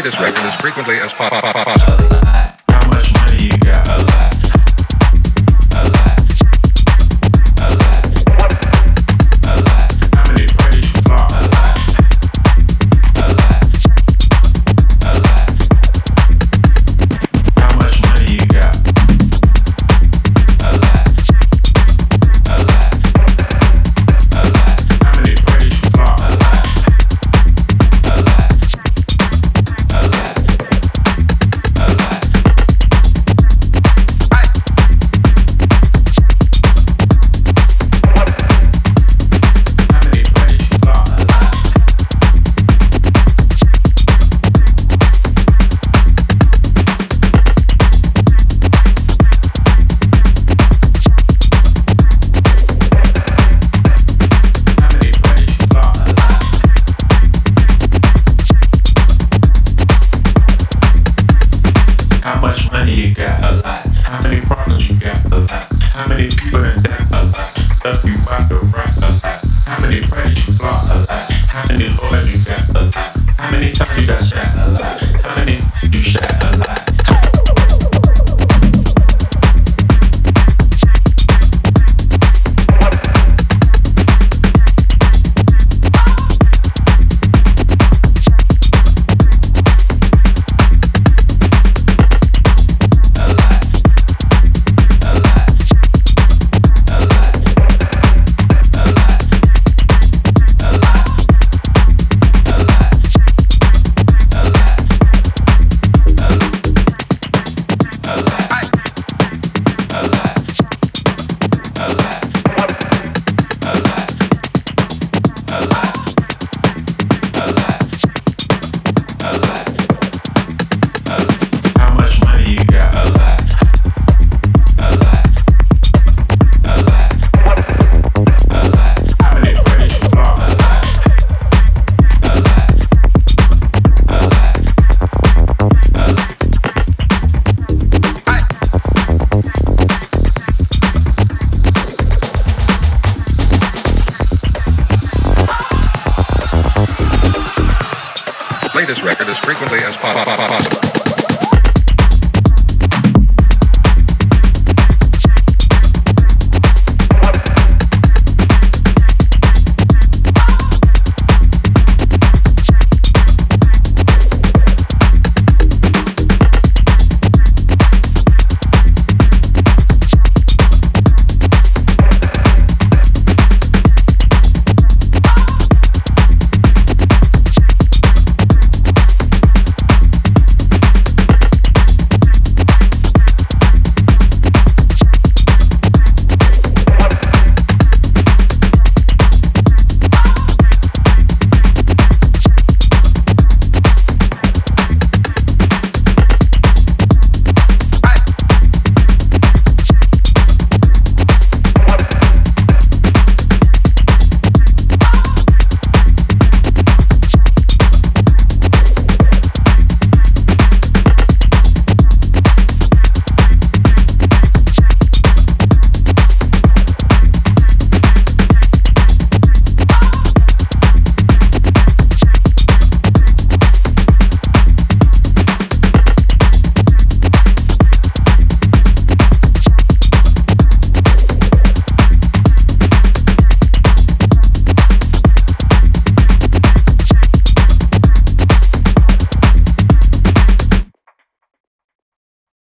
this record as frequently as possible. How much money you got? A lot. A lot. A lot. A lot. How many parties you fly? A lot. A lot. A lot. How much money you got? A lot. A lot. A lot. How many parties you fly? A lot. A lot. A lot. A lot. How much money you got? A lot. How many partners you got? A lot. How many people in debt? A lot. Stuff you buy to rock? A lot. How many parties you fly? A lot. How many lawyers you got? A lot. How many times you got shot? A lot. How many you shot? A lot. How much money you got? A lot. A lot. A lot. A lot. How many parties you fly? A lot. A lot. A lot. A lot. Play this record as frequently as possible.